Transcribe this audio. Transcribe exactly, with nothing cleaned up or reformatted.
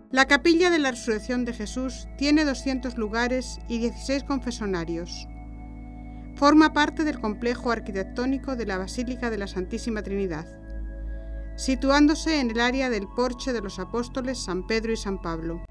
La capilla de la Resurrección de Jesús tiene doscientos lugares y dieciséis confesonarios. Forma parte del complejo arquitectónico de la Basílica de la Santísima Trinidad, situándose en el área del Porche de los Apóstoles San Pedro y San Pablo.